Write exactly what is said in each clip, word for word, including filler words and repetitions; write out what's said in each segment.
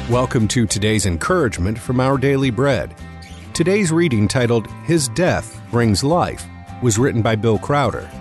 Welcome to today's encouragement from Our Daily Bread. Today's reading, titled His Death Brings Life, was written by Bill Crowder.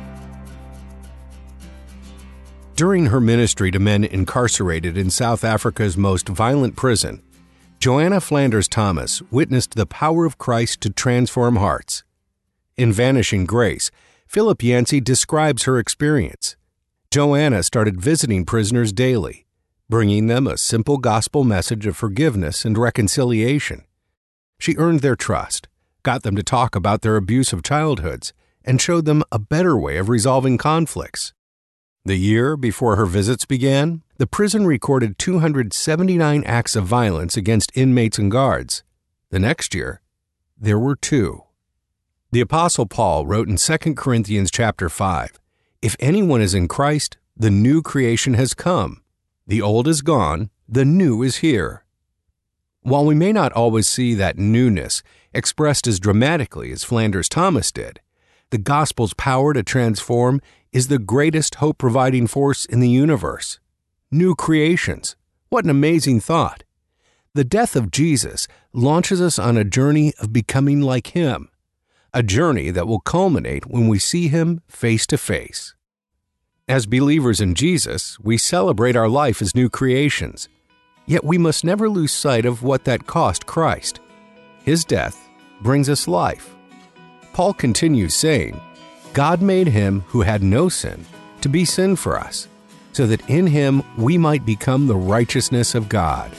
During her ministry to men incarcerated in South Africa's most violent prison, Joanna Flanders Thomas witnessed the power of Christ to transform hearts. In Vanishing Grace, Philip Yancey describes her experience. Joanna started visiting prisoners daily, bringing them a simple gospel message of forgiveness and reconciliation. She earned their trust, got them to talk about their abusive childhoods, and showed them a better way of resolving conflicts. The year before her visits began, the prison recorded two hundred seventy-nine acts of violence against inmates and guards. The next year, there were two. The Apostle Paul wrote in Second Corinthians chapter five, "If anyone is in Christ, the new creation has come. The old is gone, the new is here." While we may not always see that newness expressed as dramatically as Flanders Thomas did, the gospel's power to transform is the greatest hope-providing force in the universe. New creations. What an amazing thought. The death of Jesus launches us on a journey of becoming like Him, a journey that will culminate when we see Him face to face. As believers in Jesus, we celebrate our life as new creations. Yet we must never lose sight of what that cost Christ. His death brings us life. Paul continues saying, "God made Him who had no sin to be sin for us, so that in Him we might become the righteousness of God."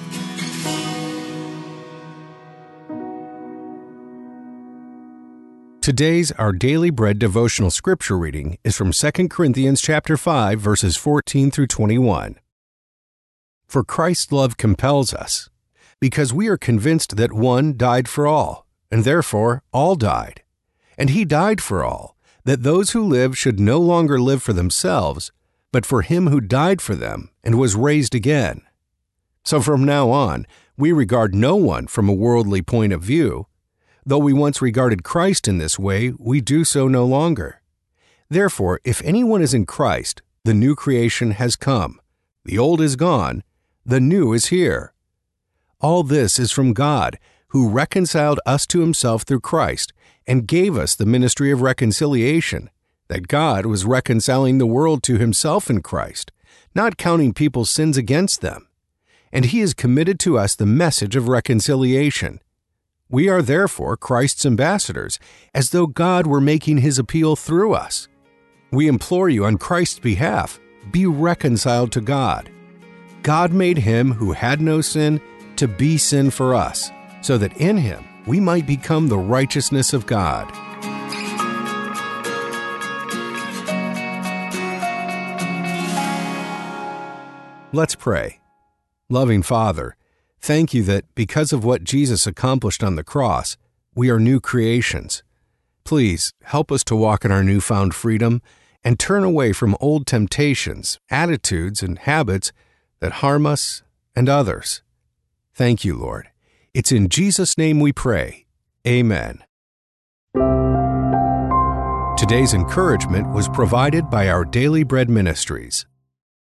Today's Our Daily Bread devotional scripture reading is from Second Corinthians chapter five, verses fourteen through twenty-one. For Christ's love compels us, because we are convinced that one died for all, and therefore all died. And He died for all, that those who live should no longer live for themselves, but for Him who died for them and was raised again. So from now on, we regard no one from a worldly point of view. Though we once regarded Christ in this way, we do so no longer. Therefore, if anyone is in Christ, the new creation has come. The old is gone, the new is here. All this is from God, who reconciled us to Himself through Christ and gave us the ministry of reconciliation, that God was reconciling the world to Himself in Christ, not counting people's sins against them. And He has committed to us the message of reconciliation. We are therefore Christ's ambassadors, as though God were making His appeal through us. We implore you on Christ's behalf, be reconciled to God. God made Him who had no sin to be sin for us, so that in Him we might become the righteousness of God. Let's pray. Loving Father, thank You that because of what Jesus accomplished on the cross, we are new creations. Please help us to walk in our newfound freedom and turn away from old temptations, attitudes, and habits that harm us and others. Thank You, Lord. It's in Jesus' name we pray. Amen. Today's encouragement was provided by Our Daily Bread Ministries.